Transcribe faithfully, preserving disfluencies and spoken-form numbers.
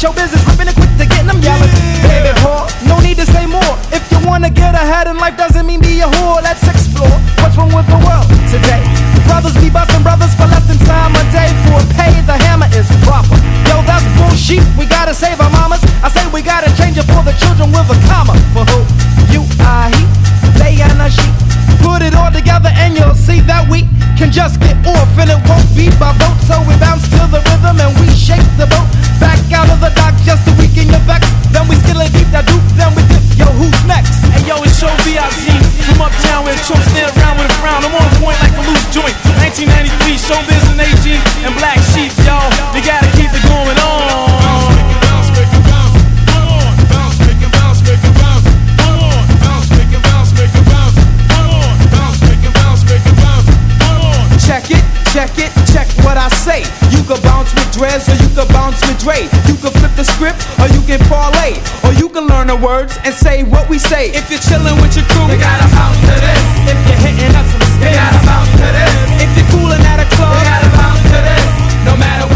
show business, ripping it quick to getting them yelling. Baby whore, no need to say more. If you wanna get ahead in life, doesn't mean be a whore. Let's explore what's wrong with the world today. Brothers be busting brothers for less than time a day. For pay, the hammer is proper. Yo, that's bullshit. We gotta save our mamas. I say we gotta change it for the children with a comma. For who? You, I, he, they, and a she. Put it all together and you'll see that we can just get off and it won't be by vote. So we bounce to the rhythm and we shake the boat. Back out of the dock just to weaken your vex. Then we still a deep that dupe, then we dip. Yo, who's next? Hey yo, it's Show V I G from uptown where the troops stand around with a frown. I'm on point like a loose joint. nineteen ninety-three, Showbiz and A G and Black Sheep, y'all. You gotta keep it going on. Check it, check it, check what I say. You can bounce with Drez or you can bounce with Dre. You can flip the script or you can parlay. Or you can learn the words and say what we say. If you're chilling with your crew, you gotta bounce to this. If you're hitting up some skins, you gotta bounce to this. If you're cooling at a club, you gotta bounce to this. No matter what